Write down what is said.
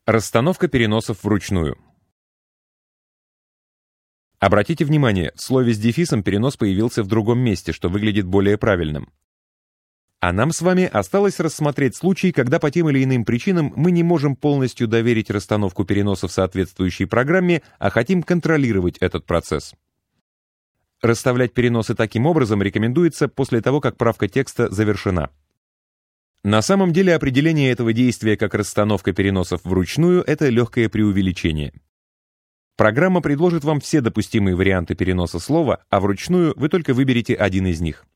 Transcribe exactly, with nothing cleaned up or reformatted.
Расстановка переносов вручную. Обратите внимание, в слове с дефисом перенос появился в другом месте, что выглядит более правильным. А нам с вами осталось рассмотреть случай, когда по тем или иным причинам мы не можем полностью доверить расстановку переносов соответствующей программе, а хотим контролировать этот процесс. Расставлять переносы таким образом рекомендуется после того, как правка текста завершена. На самом деле определение этого действия как расстановка переносов вручную — это легкое преувеличение. Программа предложит вам все допустимые варианты переноса слова, а вручную вы только выберете один из них.